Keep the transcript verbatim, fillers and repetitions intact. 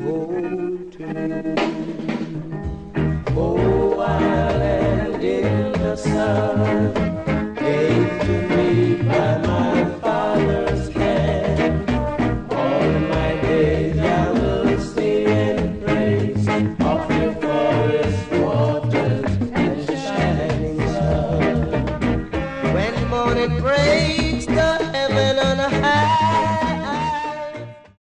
hold to me. Oh, island in the sun, gave to me by my father's hand. All my days I will sing and praise of your forest waters and the shining sun. When the morning praise